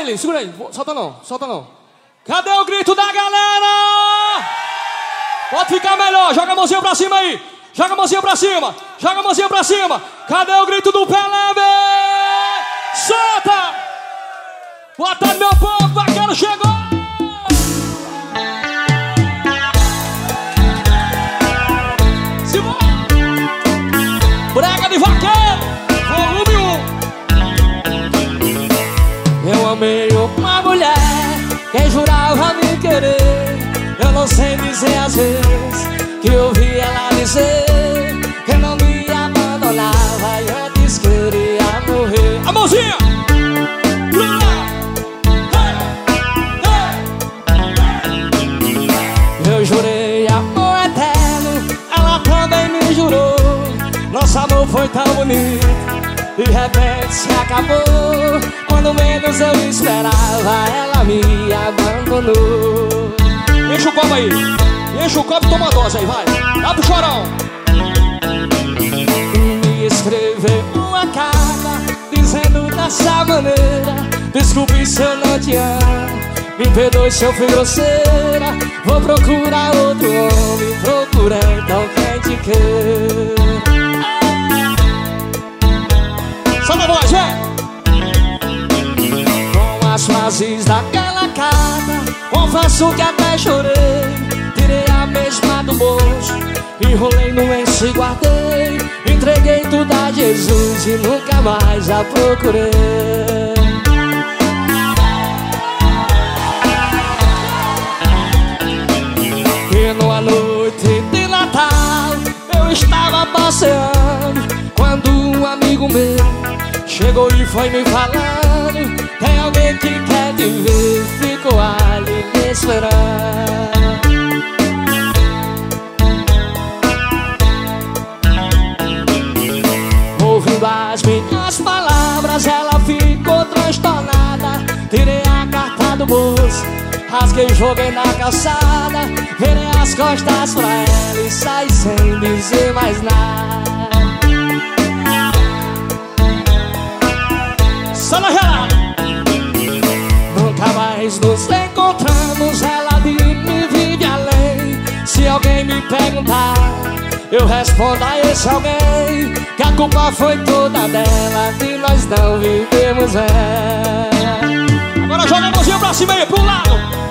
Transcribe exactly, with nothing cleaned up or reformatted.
ele, segura aí. Solta não, solta não. Cadê o grito da galera? Pode ficar melhor, joga a mãozinha pra cima aí. Joga a mãozinha pra cima, joga a mãozinha pra cima. Cadê o grito do Pelé? Solta! Boa tarde, meu povo, vaqueiro chegou! Simão! Brega de vaqueiro, volume um. Eu amei uma mulher, quem jurava me querer. Eu não sei dizer às vezes que eu ouvi ela dizer que não me abandonava e antes queria morrer. A mãozinha! Eu jurei amor eterno, ela também me jurou. Nosso amor foi tão bonito, de repente se acabou. Quando menos eu esperava, ela me abandonou. Enche o copo aí, enche o copo e toma a dose aí, vai. Dá pro chorão. Me escreveu uma carta dizendo dessa maneira: desculpe se eu não te amo, me perdoe se eu fui grosseira. Vou procurar outro homem, procura então quem te quer. Solta a voz, vem! Com as frases daquela carta, confesso que até chorei. Tirei a mesma do bolso, enrolei no lenço e guardei. Entreguei tudo a Jesus e nunca mais a procurei. E numa noite de Natal eu estava passeando, quando um amigo meu chegou e foi me falando: tem alguém que quer te ver, ficou ali me esperando. Ouvindo as minhas palavras, ela ficou transtornada. Tirei a carta do bolso, rasguei e joguei na calçada. Virei as costas pra ela e saí sem dizer mais nada. Só na gelada. Nunca mais nos encontramos, ela de mim vive além. Se alguém me perguntar, eu respondo a esse alguém que a culpa foi toda dela, que nós não vivemos bem. Agora joga a mãozinha pra cima aí, pro lado.